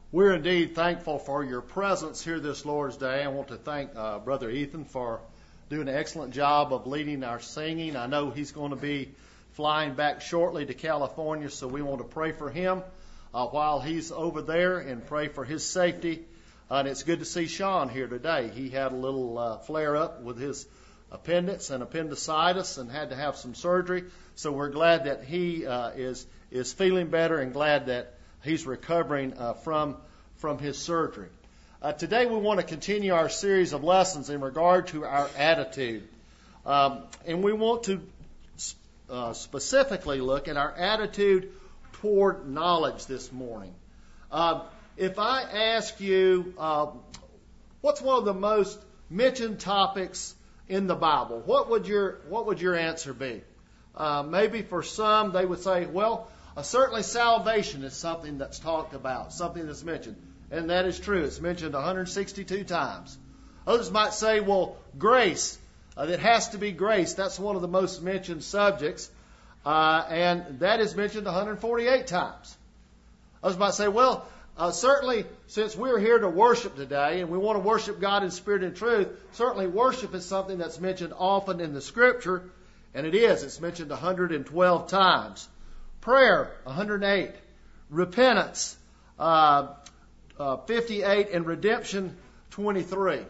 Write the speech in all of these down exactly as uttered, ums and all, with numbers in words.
We're indeed thankful for your presence here this Lord's Day. I want to thank uh, Brother Ethan for doing an excellent job of leading our singing. I know he's going to be flying back shortly to California, so we want to pray for him uh, while he's over there and pray for his safety. Uh, and it's good to see Sean here today. He had a little uh, flare-up with his appendix and appendicitis and had to have some surgery. So we're glad that he uh, is is feeling better and glad that he's recovering uh, from from his surgery. Uh, today we want to continue our series of lessons in regard to our attitude. Um, and we want to uh, specifically look at our attitude toward knowledge this morning. Uh, if I ask you, uh, what's one of the most mentioned topics in the Bible, what would your what would your answer be? Uh, maybe for some they would say, well, Uh, certainly salvation is something that's talked about, something that's mentioned. And that is true. It's mentioned one hundred sixty-two times. Others might say, well, grace. Uh, it has to be grace. That's one of the most mentioned subjects. Uh, and that is mentioned one hundred forty-eight times. Others might say, well, uh, certainly since we're here to worship today and we want to worship God in spirit and truth, certainly worship is something that's mentioned often in the Scripture. And it is. It's mentioned one hundred twelve times. Prayer, one hundred eight. Repentance, uh, uh, fifty-eight. And redemption, twenty-three.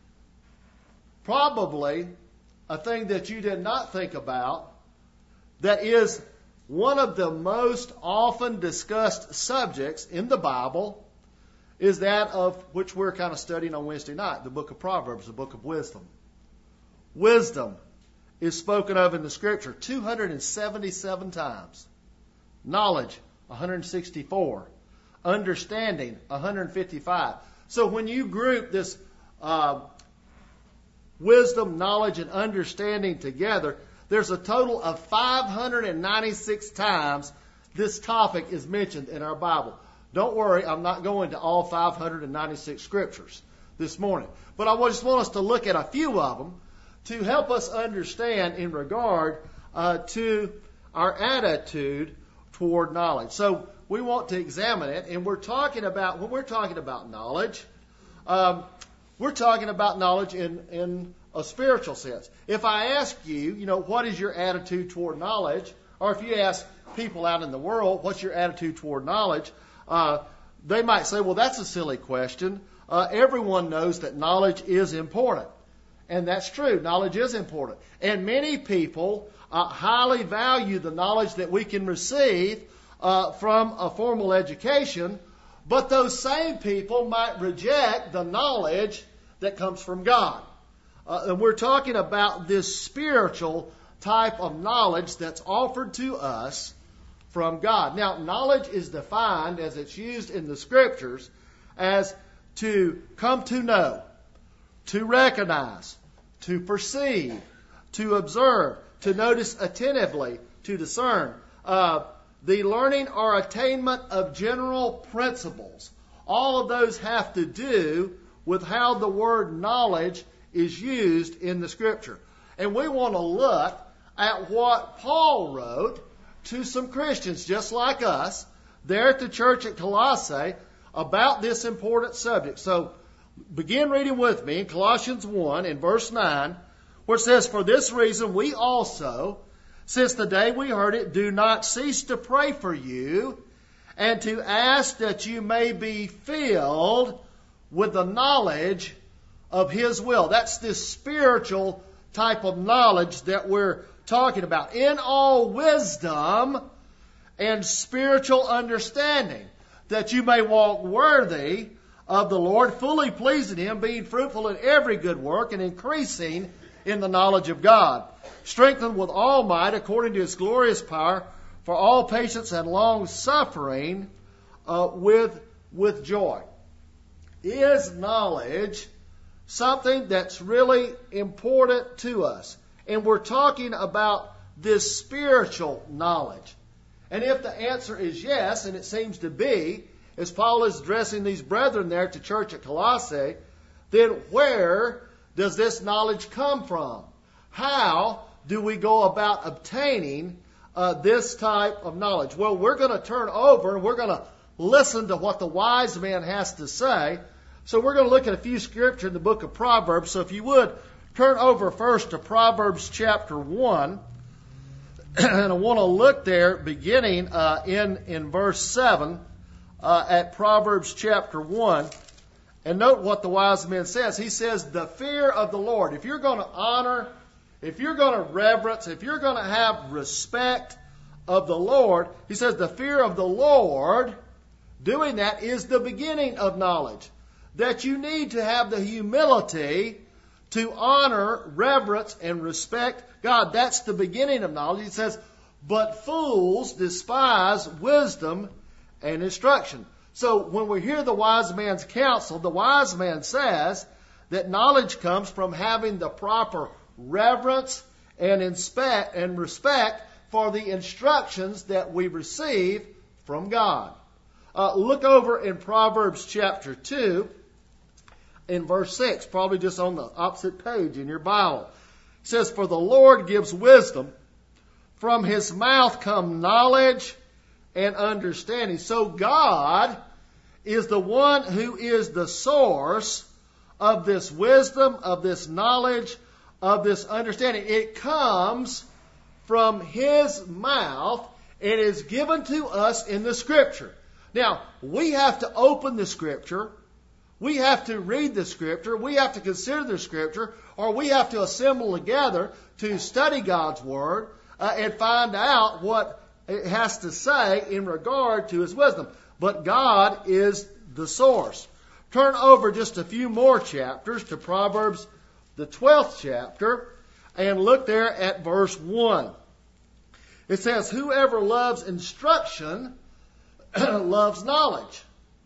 Probably a thing that you did not think about that is one of the most often discussed subjects in the Bible is that of which we're kind of studying on Wednesday night, the book of Proverbs, the book of wisdom. Wisdom is spoken of in the Scripture two hundred seventy-seven times. Knowledge, one hundred sixty-four. Understanding, one hundred fifty-five. So when you group this uh, wisdom, knowledge, and understanding together, there's a total of five hundred ninety-six times this topic is mentioned in our Bible. Don't worry, I'm not going to all five hundred ninety-six scriptures this morning. But I just want us to look at a few of them to help us understand in regard uh, to our attitude toward knowledge. So we want to examine it, and we're talking about, when we're talking about knowledge, um, we're talking about knowledge in, in a spiritual sense. If I ask you, you know, what is your attitude toward knowledge, or if you ask people out in the world, what's your attitude toward knowledge, uh, they might say, well, that's a silly question. Uh, everyone knows that knowledge is important. And that's true. Knowledge is important. And many people uh, highly value the knowledge that we can receive uh, from a formal education. But those same people might reject the knowledge that comes from God. Uh, and we're talking about this spiritual type of knowledge that's offered to us from God. Now, knowledge is defined as it's used in the Scriptures as to come to know, to recognize, to perceive, to observe, to notice attentively, to discern. Uh, the learning or attainment of general principles. All of those have to do with how the word knowledge is used in the Scripture. And we want to look at what Paul wrote to some Christians just like us there at the church at Colossae about this important subject. So begin reading with me in Colossians one in verse nine, where it says, "For this reason we also, since the day we heard it, do not cease to pray for you and to ask that you may be filled with the knowledge of His will." That's this spiritual type of knowledge that we're talking about. In all wisdom and spiritual understanding, that you may walk worthy of the Lord, fully pleasing Him, being fruitful in every good work and increasing in the knowledge of God, strengthened with all might according to His glorious power, for all patience and long suffering uh, with, with joy. Is knowledge something that's really important to us? And we're talking about this spiritual knowledge. And if the answer is yes, and it seems to be, as Paul is addressing these brethren there at the church at Colossae, then where does this knowledge come from? How do we go about obtaining uh, this type of knowledge? Well, we're going to turn over and we're going to listen to what the wise man has to say. So we're going to look at a few scripture in the book of Proverbs. So if you would, turn over first to Proverbs chapter one. And I want to look there beginning uh, in, in verse seven uh, at Proverbs chapter one. And note what the wise man says. He says, the fear of the Lord. If you're going to honor, if you're going to reverence, if you're going to have respect of the Lord, he says the fear of the Lord, doing that is the beginning of knowledge. That you need to have the humility to honor, reverence, and respect God. That's the beginning of knowledge. He says, but fools despise wisdom and instruction. So when we hear the wise man's counsel, the wise man says that knowledge comes from having the proper reverence and inspect and respect for the instructions that we receive from God. Uh, look over in Proverbs chapter two. In verse six, probably just on the opposite page in your Bible. It says, for the Lord gives wisdom. From his mouth come knowledge and understanding. So God is the one who is the source of this wisdom, of this knowledge, of this understanding. It comes from his mouth and is given to us in the Scripture. Now, we have to open the Scripture. We have to read the Scripture, we have to consider the Scripture, or we have to assemble together to study God's Word uh, and find out what it has to say in regard to His wisdom. But God is the source. Turn over just a few more chapters to Proverbs, the twelfth chapter, and look there at verse one. It says, whoever loves instruction loves knowledge.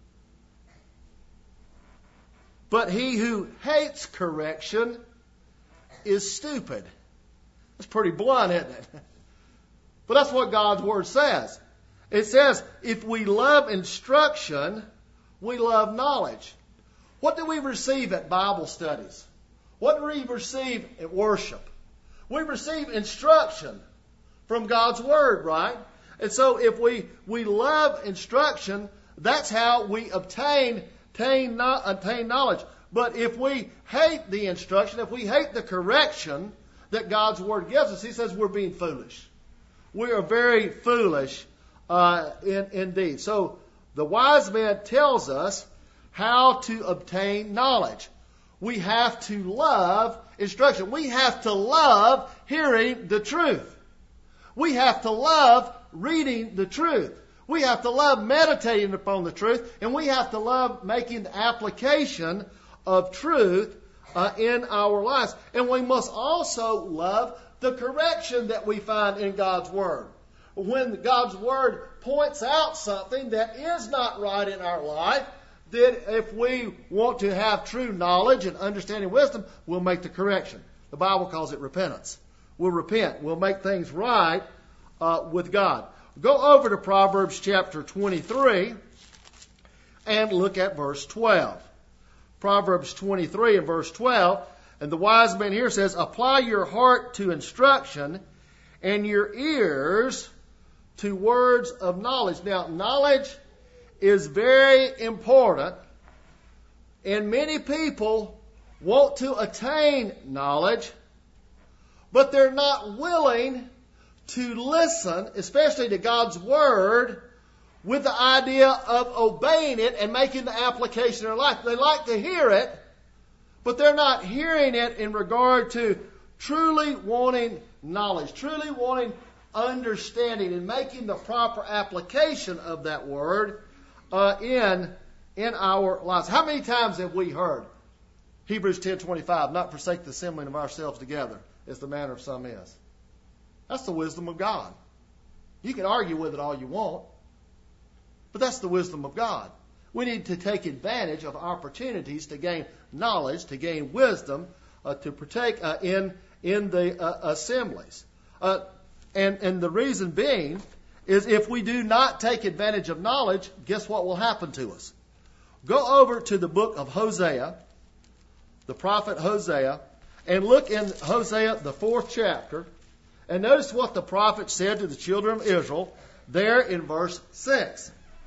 But he who hates correction is stupid. That's pretty blunt, isn't it? But that's what God's Word says. It says, if we love instruction, we love knowledge. What do we receive at Bible studies? What do we receive at worship? We receive instruction from God's Word, right? And so if we, we love instruction, that's how we obtain Attain, attain knowledge. But if we hate the instruction, if we hate the correction that God's Word gives us, He says we're being foolish. We are very foolish uh, in, indeed. So the wise man tells us how to obtain knowledge. We have to love instruction. We have to love hearing the truth. We have to love reading the truth. We have to love meditating upon the truth, and we have to love making the application of truth uh, in our lives. And we must also love the correction that we find in God's Word. When God's Word points out something that is not right in our life, then if we want to have true knowledge and understanding wisdom, we'll make the correction. The Bible calls it repentance. We'll repent. We'll make things right uh, with God. Go over to Proverbs chapter twenty-three and look at verse twelve. Proverbs twenty-three and verse twelve. And the wise man here says, apply your heart to instruction and your ears to words of knowledge. Now, knowledge is very important, and many people want to attain knowledge, but they're not willing to listen, especially to God's Word, with the idea of obeying it and making the application in their life. They like to hear it, but they're not hearing it in regard to truly wanting knowledge, truly wanting understanding and making the proper application of that Word uh, in, in our lives. How many times have we heard Hebrews ten twenty-five, not forsake the assembling of ourselves together, as the manner of some is? That's the wisdom of God. You can argue with it all you want, but that's the wisdom of God. We need to take advantage of opportunities to gain knowledge, to gain wisdom, uh, to partake uh, in in the uh, assemblies. Uh, and, and the reason being is if we do not take advantage of knowledge, guess what will happen to us? Go over to the book of Hosea, the prophet Hosea, and look in Hosea, the fourth chapter, and notice what the prophet said to the children of Israel there in verse six.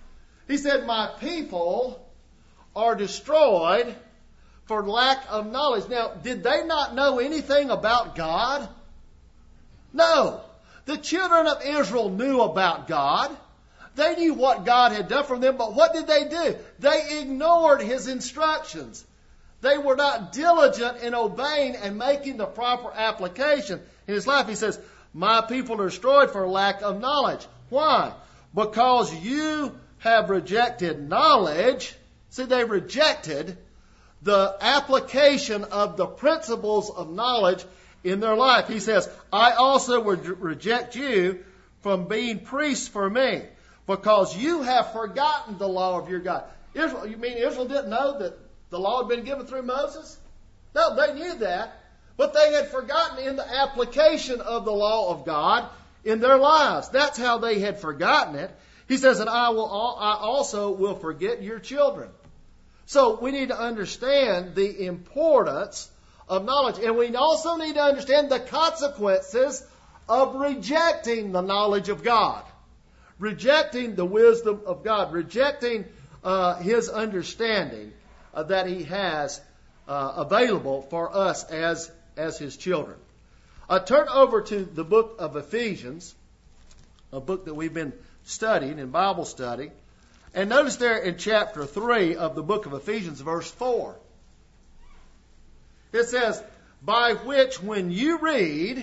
He said, my people are destroyed for lack of knowledge. Now, did they not know anything about God? No. The children of Israel knew about God. They knew what God had done for them, but what did they do? They ignored His instructions. They were not diligent in obeying and making the proper application in His life. He says, my people are destroyed for lack of knowledge. Why? Because you have rejected knowledge. See, they rejected the application of the principles of knowledge in their life. He says, I also would reject you from being priests for me, because you have forgotten the law of your God. Israel, you mean Israel didn't know that the law had been given through Moses? No, they knew that, but they had forgotten in the application of the law of God in their lives. That's how they had forgotten it. He says, and I will, I also will forget your children. So we need to understand the importance of knowledge. And we also need to understand the consequences of rejecting the knowledge of God. Rejecting the wisdom of God. Rejecting uh, His understanding uh, that He has uh, available for us as, as His children. Uh, turn over to the book of Ephesians, a book that we've been studying in Bible study. And notice there in chapter three of the book of Ephesians, verse four. It says, by which when you read,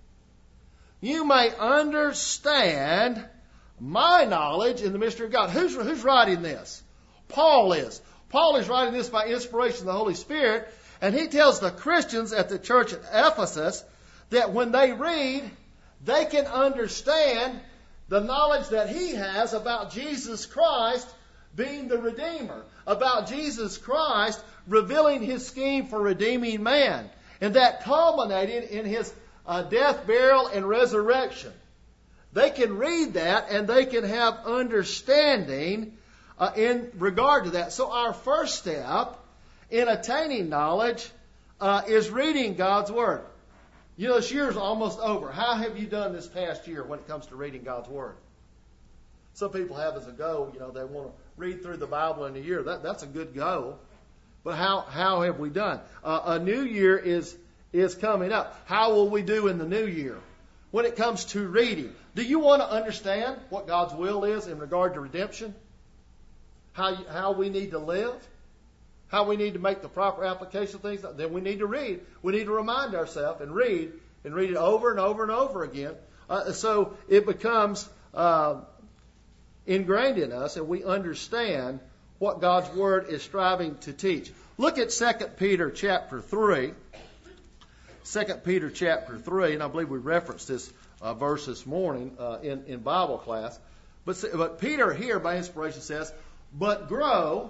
you may understand my knowledge in the mystery of God. Who's, who's writing this? Paul is. Paul is writing this by inspiration of the Holy Spirit. And he tells the Christians at the church at Ephesus that when they read, they can understand the knowledge that he has about Jesus Christ being the Redeemer, about Jesus Christ revealing His scheme for redeeming man, and that culminated in His uh, death, burial, and resurrection. They can read that and they can have understanding uh, in regard to that. So our first step in attaining knowledge uh, is reading God's Word. You know, this year's almost over. How have you done this past year when it comes to reading God's Word? Some people have as a goal, you know, they want to read through the Bible in a year. That, that's a good goal. But how, how have we done? Uh, a new year is, is coming up. How will we do in the new year when it comes to reading? Do you want to understand what God's will is in regard to redemption? How, you, how we need to live? How we need to make the proper application of things? Then we need to read. We need to remind ourselves and read and read it over and over and over again. Uh, so it becomes uh, ingrained in us and we understand what God's Word is striving to teach. Look at Second Peter chapter three. Second Peter chapter three, and I believe we referenced this uh, verse this morning uh, in, in Bible class. But, but Peter here, by inspiration, says, but grow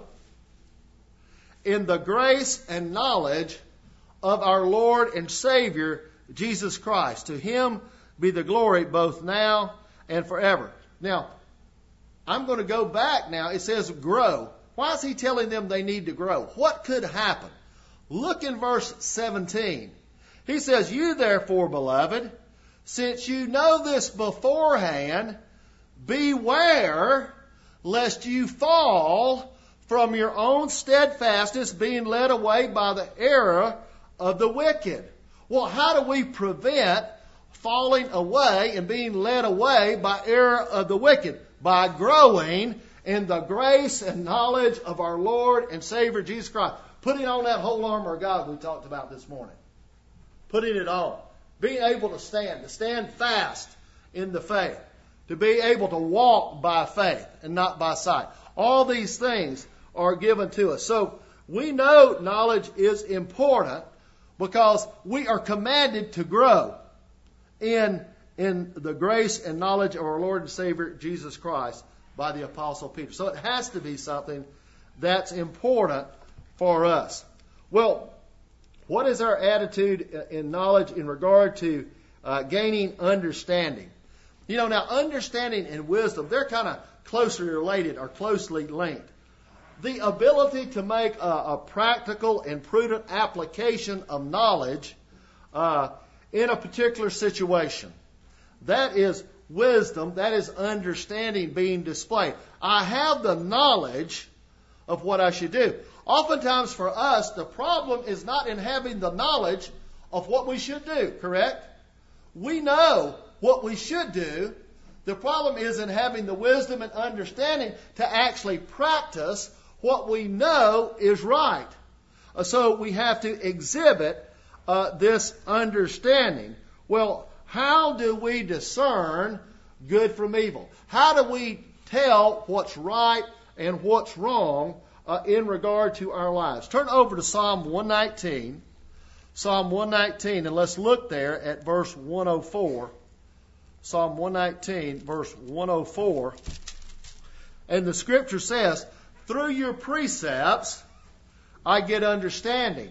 in the grace and knowledge of our Lord and Savior, Jesus Christ. To Him be the glory both now and forever. Now, I'm going to go back now. It says grow. Why is He telling them they need to grow? What could happen? Look in verse seventeen. He says, you therefore, beloved, since you know this beforehand, beware lest you fall from your own steadfastness, being led away by the error of the wicked. Well, how do we prevent falling away and being led away by error of the wicked? By growing in the grace and knowledge of our Lord and Savior Jesus Christ. Putting on that whole armor of God we talked about this morning. Putting it on. Being able to stand, to stand fast in the faith. To be able to walk by faith and not by sight. All these things are given to us. So we know knowledge is important because we are commanded to grow in, in the grace and knowledge of our Lord and Savior Jesus Christ by the Apostle Peter. So it has to be something that's important for us. Well, what is our attitude in knowledge in regard to uh, gaining understanding? You know, now understanding and wisdom, they're kind of closely related or closely linked. The ability to make a, a practical and prudent application of knowledge uh, in a particular situation. That is wisdom, that is understanding being displayed. I have the knowledge of what I should do. Oftentimes for us, the problem is not in having the knowledge of what we should do, correct? We know what we should do. The problem is in having the wisdom and understanding to actually practice what we know is right. Uh, so we have to exhibit uh, this understanding. Well, how do we discern good from evil? How do we tell what's right and what's wrong uh, in regard to our lives? Turn over to Psalm one nineteen. Psalm one nineteen, and let's look there at verse one oh four. Psalm one nineteen, verse one oh four. And the scripture says, through your precepts I get understanding.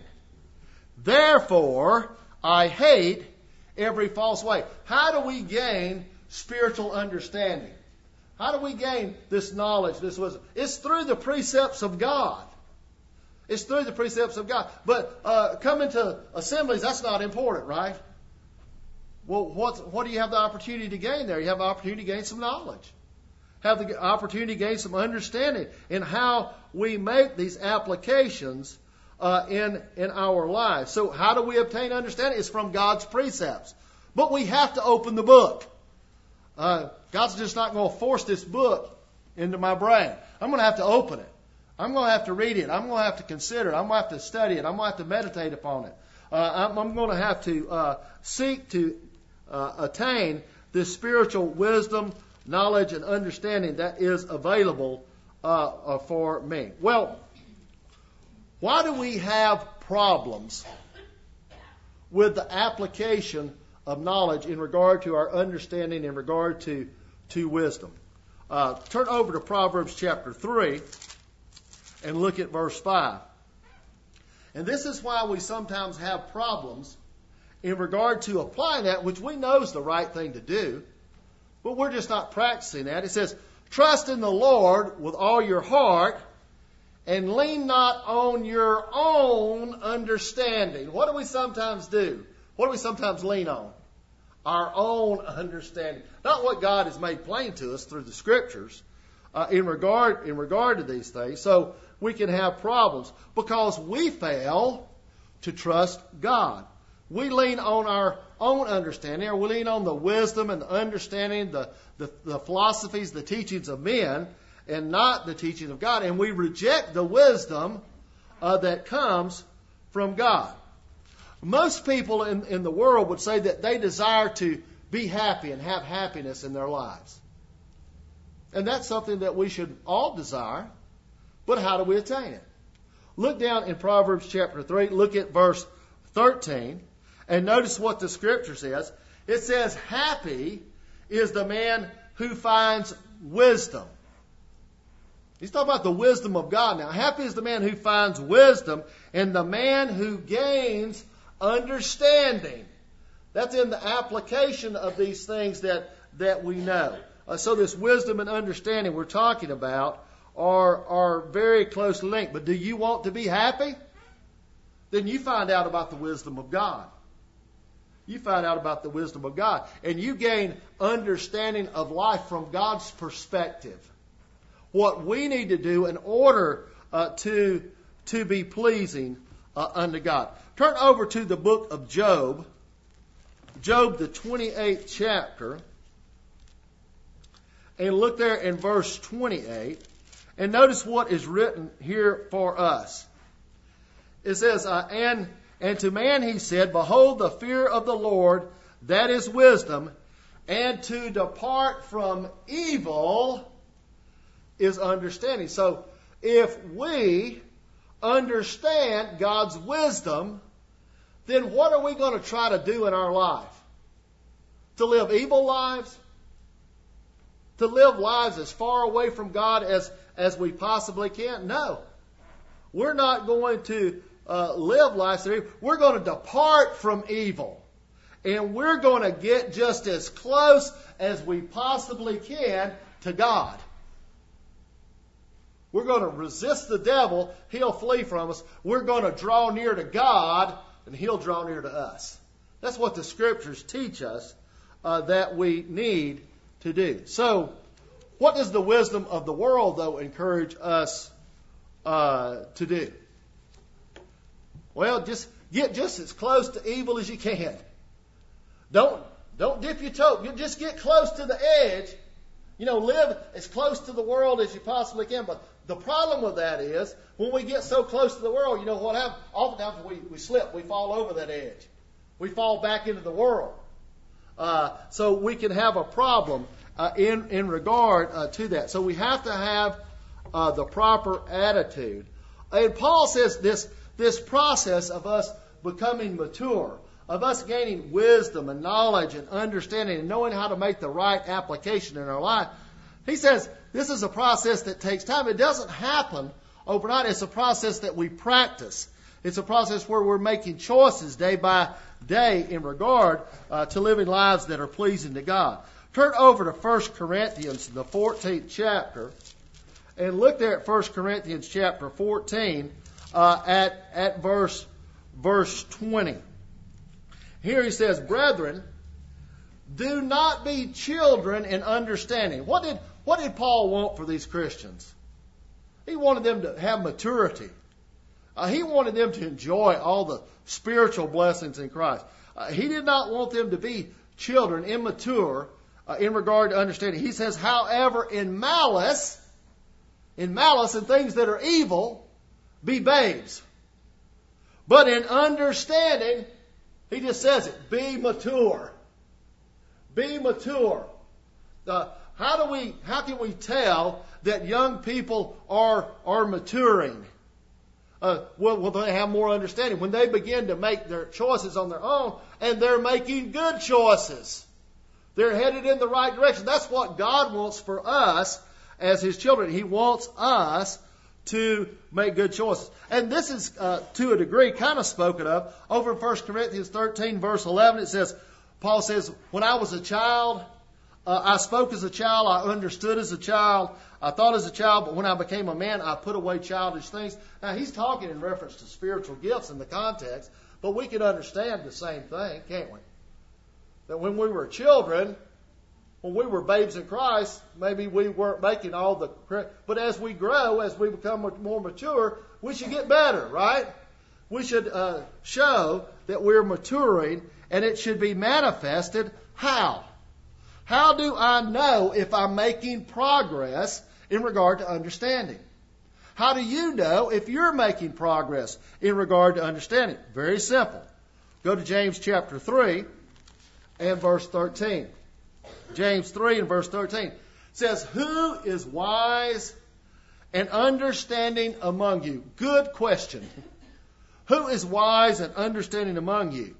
Therefore I hate every false way. How do we gain spiritual understanding? How do we gain this knowledge, this wisdom? It's through the precepts of God. It's through the precepts of God. But uh, coming to assemblies, that's not important, right? Well, what, what do you have the opportunity to gain there? You have the opportunity to gain some knowledge. Have the opportunity to gain some understanding in how we make these applications uh, in, in our lives. So how do we obtain understanding? It's from God's precepts. But we have to open the book. Uh, God's just not going to force this book into my brain. I'm going to have to open it. I'm going to have to read it. I'm going to have to consider it. I'm going to have to study it. I'm going to have to meditate upon it. Uh, I'm, I'm going to have to uh, seek to uh, attain this spiritual wisdom, knowledge, and understanding that is available uh, uh, for me. Well, why do we have problems with the application of knowledge in regard to our understanding, in regard to, to wisdom? Uh, turn over to Proverbs chapter three and look at verse five. And this is why we sometimes have problems in regard to applying that, which we know is the right thing to do, but we're just not practicing that. It says, trust in the Lord with all your heart and lean not on your own understanding. What do we sometimes do? What do we sometimes lean on? Our own understanding. Not what God has made plain to us through the Scriptures uh, in regard in regard to these things. So we can have problems because we fail to trust God. We lean on our own understanding, or we lean on the wisdom and the understanding, the, the, the philosophies, the teachings of men, and not the teaching of God. And we reject the wisdom uh, that comes from God. Most people in, in the world would say that they desire to be happy and have happiness in their lives. And that's something that we should all desire. But how do we attain it? Look down in Proverbs chapter three. Look at verse thirteen. And notice what the Scripture says. It says, happy is the man who finds wisdom. He's talking about the wisdom of God now. Happy is the man who finds wisdom and the man who gains understanding. That's in the application of these things that, that we know. Uh, so this wisdom and understanding we're talking about are, are very closely linked. But do you want to be happy? Then you find out about the wisdom of God. You find out about the wisdom of God. And you gain understanding of life from God's perspective. What we need to do in order uh, to, to be pleasing uh, unto God. Turn over to the book of Job. Job, the twenty-eighth chapter. And look there in verse twenty-eight. And notice what is written here for us. It says, uh, and, and to man he said, behold, the fear of the Lord, that is wisdom, and to depart from evil is understanding. So if we understand God's wisdom, then what are we going to try to do in our life? To live evil lives? To live lives as far away from God as, as we possibly can? No. We're not going to uh, live lives that are evil. We're going to depart from evil. And we're going to get just as close as we possibly can to God. We're going to resist the devil. He'll flee from us. We're going to draw near to God, and He'll draw near to us. That's what the Scriptures teach us uh, that we need to do. So, what does the wisdom of the world, though, encourage us uh, to do? Well, just get just as close to evil as you can. Don't don't dip your toe. You just get close to the edge. You know, live as close to the world as you possibly can. But the problem with that is, when we get so close to the world, you know what happens? Oftentimes we, we slip. We fall over that edge. We fall back into the world. Uh, so we can have a problem uh, in, in regard uh, to that. So we have to have uh, the proper attitude. And Paul says this, this process of us becoming mature, of us gaining wisdom and knowledge and understanding and knowing how to make the right application in our life, he says this is a process that takes time. It doesn't happen overnight. It's a process that we practice. It's a process where we're making choices day by day in regard uh, to living lives that are pleasing to God. Turn over to First Corinthians, the fourteenth chapter, and look there at First Corinthians chapter fourteen uh, at at verse verse twenty. Here he says, "Brethren, do not be children in understanding." What did what did Paul want for these Christians? He wanted them to have maturity. Uh, he wanted them to enjoy all the spiritual blessings in Christ. Uh, he did not want them to be children, immature, uh, in regard to understanding. He says, however, in malice, in malice and things that are evil, be babes. But in understanding, he just says it, be mature. Be mature. Uh, how do we, how can we tell that young people are, are maturing? Uh, well, will they have more understanding when they begin to make their choices on their own, and they're making good choices. They're headed in the right direction. That's what God wants for us as His children. He wants us to make good choices. And this is, uh, to a degree, kind of spoken of. Over in First Corinthians thirteen, verse eleven, it says, Paul says, when I was a child, uh, I spoke as a child, I understood as a child, I thought as a child, but when I became a man, I put away childish things. Now, he's talking in reference to spiritual gifts in the context, but we can understand the same thing, can't we? That when we were children, when we were babes in Christ, maybe we weren't making all the correct, but as we grow, as we become more mature, we should get better, right? We should uh, show that we're maturing, and it should be manifested. How? How do I know if I'm making progress in regard to understanding? How do you know if you're making progress in regard to understanding? Very simple. Go to James chapter three and verse thirteen. James three and verse thirteen. It says, who is wise and understanding among you? Good question. Who is wise and understanding among you?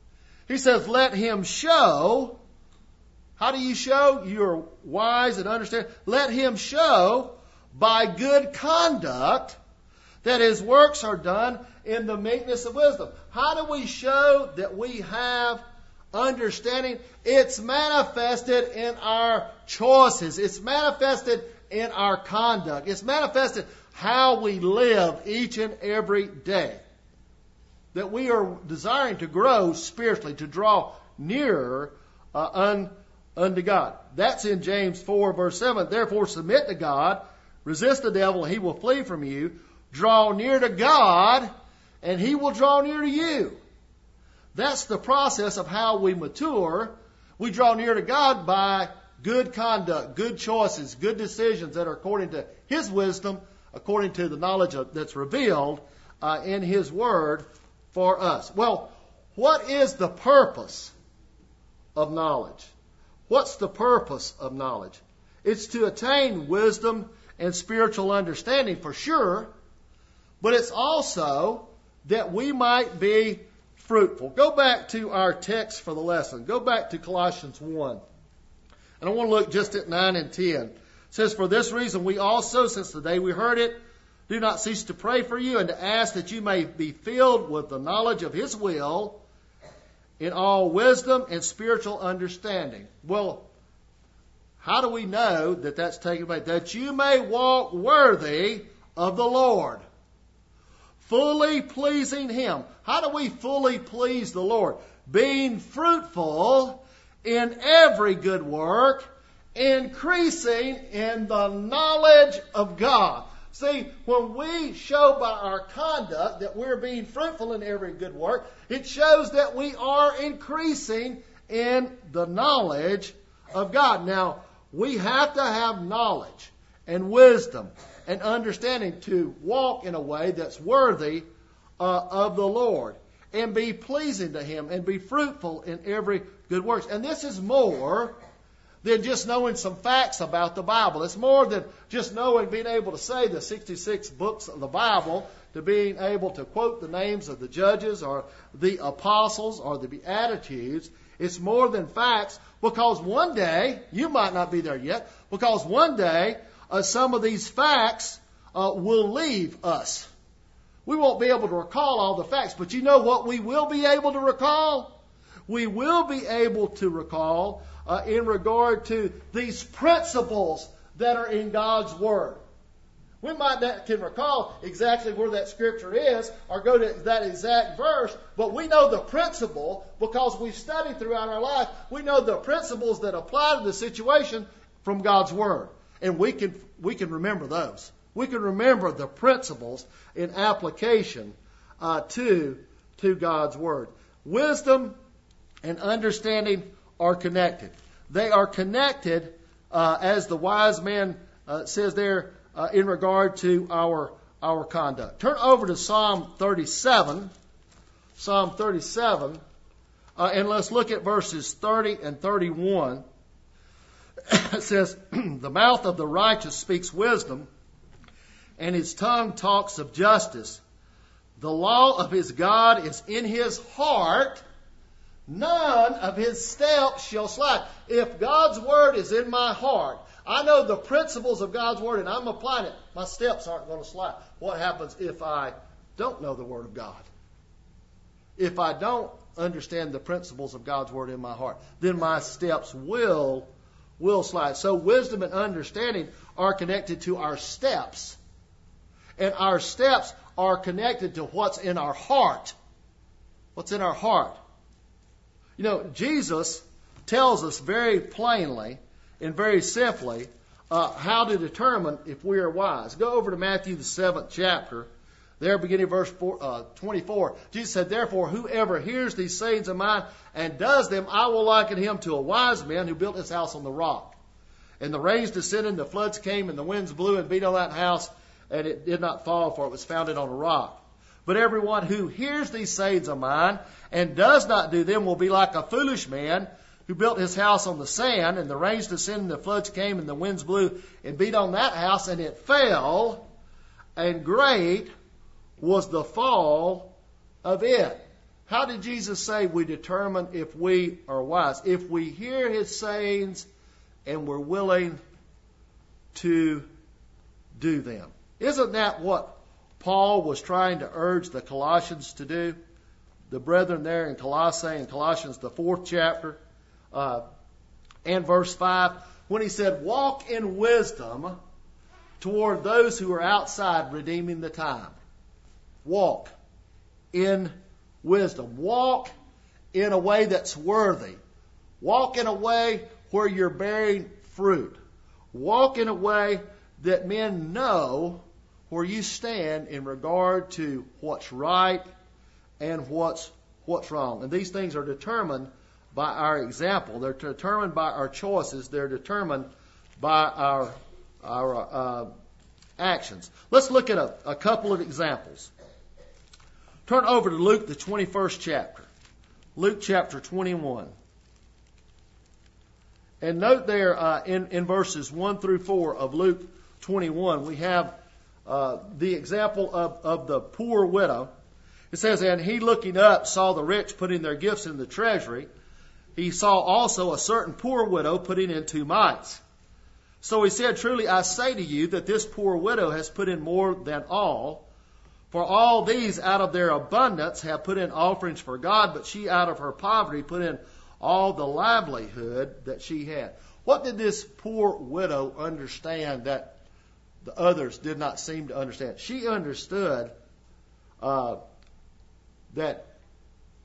He says, let him show. How do you show you're wise and understand? Let him show by good conduct that his works are done in the meekness of wisdom. How do we show that we have understanding? It's manifested in our choices. It's manifested in our conduct. It's manifested how we live each and every day. That we are desiring to grow spiritually, to draw nearer uh, un, unto God. That's in James four, verse seven. Therefore submit to God, resist the devil, and he will flee from you. Draw near to God, and he will draw near to you. That's the process of how we mature. We draw near to God by good conduct, good choices, good decisions that are according to His wisdom, according to the knowledge of, that's revealed uh, in His Word for us. Well, what is the purpose of knowledge? What's the purpose of knowledge? It's to attain wisdom and spiritual understanding for sure, but it's also that we might be fruitful. Go back to our text for the lesson. Go back to Colossians one. And I want to look just at nine and ten. It says, for this reason we also, since the day we heard it, do not cease to pray for you and to ask that you may be filled with the knowledge of His will in all wisdom and spiritual understanding. Well, how do we know that that's taking place? That you may walk worthy of the Lord, fully pleasing Him. How do we fully please the Lord? Being fruitful in every good work increasing in the knowledge of God. See, when we show by our conduct that we're being fruitful in every good work, it shows that we are increasing in the knowledge of God. Now, we have to have knowledge and wisdom and understanding to walk in a way that's worthy uh, of the Lord and be pleasing to Him and be fruitful in every good work. And this is more than just knowing some facts about the Bible. It's more than just knowing, being able to say the sixty-six books of the Bible, to being able to quote the names of the judges or the apostles or the Beatitudes. It's more than facts, because one day, you might not be there yet, because one day uh, some of these facts uh, will leave us. We won't be able to recall all the facts, but you know what we will be able to recall? We will be able to recall Uh, in regard to these principles that are in God's Word. We might not can recall exactly where that scripture is or go to that exact verse, but we know the principle because we've studied throughout our life. We know the principles that apply to the situation from God's Word. And we can we can remember those. We can remember the principles in application uh, to, to God's Word. Wisdom and understanding are connected. They are connected, uh, as the wise man uh, says there, uh, in regard to our our conduct. Turn over to Psalm thirty-seven. Psalm thirty-seven, uh, and let's look at verses thirty and thirty-one. It says, "The mouth of the righteous speaks wisdom, and his tongue talks of justice. The law of his God is in his heart. None of his steps shall slide." If God's Word is in my heart, I know the principles of God's Word and I'm applying it, my steps aren't going to slide. What happens if I don't know the Word of God? If I don't understand the principles of God's Word in my heart, then my steps will, will slide. So wisdom and understanding are connected to our steps. And our steps are connected to what's in our heart. What's in our heart? You know, Jesus tells us very plainly and very simply uh, how to determine if we are wise. Go over to Matthew, the seventh chapter. There, beginning verse four, uh, twenty-four. Jesus said, "Therefore, whoever hears these sayings of mine and does them, I will liken him to a wise man who built his house on the rock. And the rains descended, and the floods came, and the winds blew and beat on that house, and it did not fall, for it was founded on a rock. But everyone who hears these sayings of mine and does not do them will be like a foolish man who built his house on the sand, and the rains descended, and the floods came, and the winds blew and beat on that house, and it fell, and great was the fall of it." How did Jesus say we determine if we are wise? If we hear his sayings and we're willing to do them. Isn't that what Paul was trying to urge the Colossians to do? The brethren there in Colossae, in Colossians, the fourth chapter, uh, and verse five, when he said, "Walk in wisdom toward those who are outside, redeeming the time." Walk in wisdom. Walk in a way that's worthy. Walk in a way where you're bearing fruit. Walk in a way that men know where you stand in regard to what's right and what's what's wrong. And these things are determined by our example. They're determined by our choices. They're determined by our our uh, actions. Let's look at a, a couple of examples. Turn over to Luke, the twenty-first chapter. Luke chapter twenty-one. And note there uh, in, in verses one through four of Luke twenty-one, we have uh, the example of, of the poor widow. It says, "And he looking up saw the rich putting their gifts in the treasury. He saw also a certain poor widow putting in two mites. So he said, Truly I say to you that this poor widow has put in more than all. For all these out of their abundance have put in offerings for God, but she out of her poverty put in all the livelihood that she had." What did this poor widow understand that the others did not seem to understand? She understood uh, that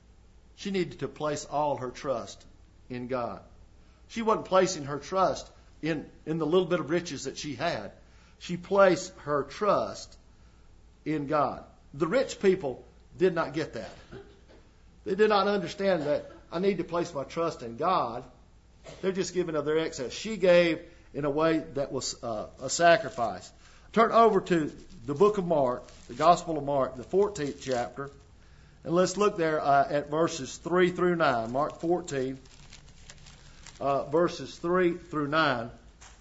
she needed to place all her trust in God. She wasn't placing her trust in, in the little bit of riches that she had. She placed her trust in God. The rich people did not get that. They did not understand that I need to place my trust in God. They're just giving of their excess. She gave in a way that was uh, a sacrifice. Turn over to the book of Mark, the Gospel of Mark, the fourteenth chapter. And let's look there uh, at verses three through nine. Mark fourteen, uh, verses three through nine.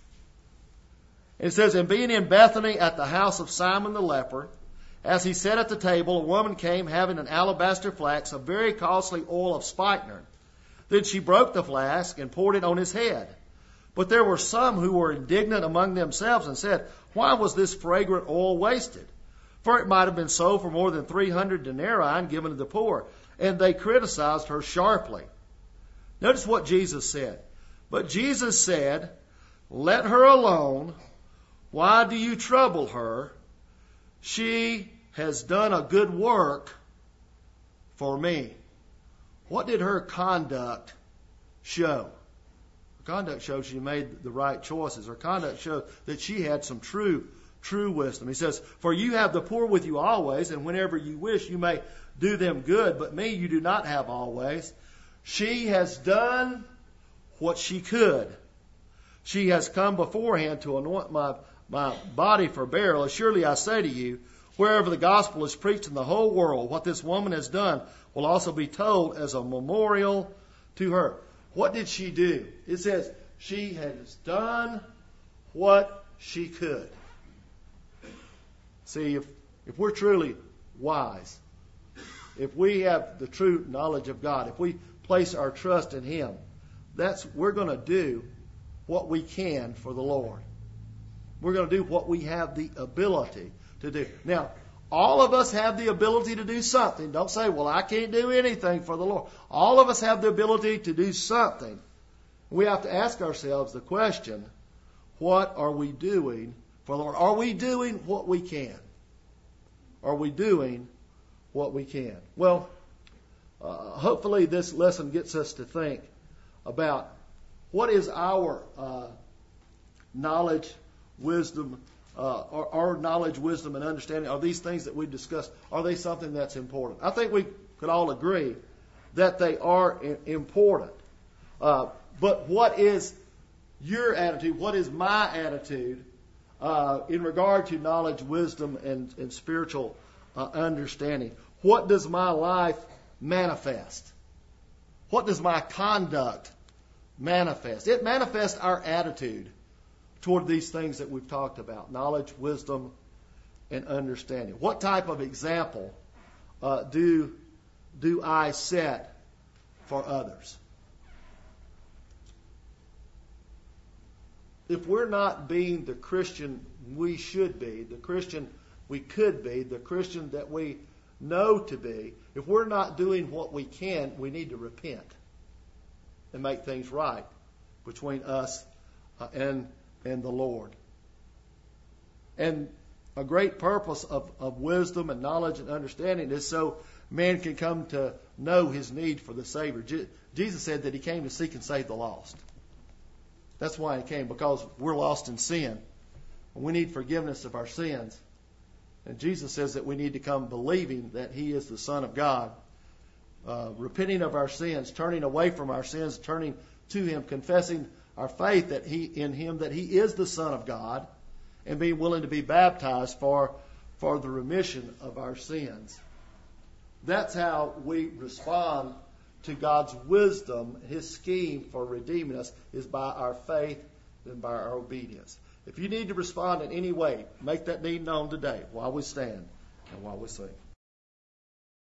It says, and being in Bethany at the house of Simon the leper, as he sat at the table, a woman came having an alabaster flask of very costly oil of spikenard. Then she broke the flask and poured it on his head. But there were some who were indignant among themselves and said, why was this fragrant oil wasted? For it might have been sold for more than three hundred denarii and given to the poor. And they criticized her sharply. Notice what Jesus said. But Jesus said, let her alone. Why do you trouble her? She has done a good work for me. What did her conduct show? Her conduct showed she made the right choices. Her conduct showed that she had some true, true wisdom. He says, for you have the poor with you always, and whenever you wish you may do them good, but me you do not have always. She has done what she could. She has come beforehand to anoint my my body for burial. Surely I say to you, wherever the gospel is preached in the whole world, what this woman has done will also be told as a memorial to her. What did she do? It says she has done what she could. See, if, if we're truly wise, if we have the true knowledge of God, if we place our trust in Him, that's we're going to do what we can for the Lord. We're going to do what we have the ability to do. Now, all of us have the ability to do something. Don't say, well, I can't do anything for the Lord. All of us have the ability to do something. We have to ask ourselves the question, what are we doing for the Lord? Are we doing what we can? Are we doing what we can? Well, uh, hopefully this lesson gets us to think about what is our uh, knowledge, wisdom, uh, our, our knowledge, wisdom, and understanding. Are these things that we discussed, are they something that's important? I think we could all agree that they are I- important. Uh, but what is your attitude? What is my attitude uh, in regard to knowledge, wisdom, and, and spiritual uh, understanding? What does my life manifest? What does my conduct manifest? It manifests our attitude toward these things that we've talked about. Knowledge, wisdom, and understanding. What type of example uh, do, do I set for others? If we're not being the Christian we should be, the Christian we could be, the Christian that we know to be, if we're not doing what we can, we need to repent and make things right between us uh, and and the Lord. And a great purpose of, of wisdom and knowledge and understanding is so man can come to know his need for the Savior. Je- Jesus said that He came to seek and save the lost. That's why He came, because we're lost in sin. We need forgiveness of our sins. And Jesus says that we need to come believing that He is the Son of God, uh, repenting of our sins, turning away from our sins, turning to Him, confessing our faith that He in Him, that He is the Son of God, and being willing to be baptized for, for the remission of our sins. That's how we respond to God's wisdom. His scheme for redeeming us is by our faith and by our obedience. If you need to respond in any way, make that need known today while we stand and while we sing.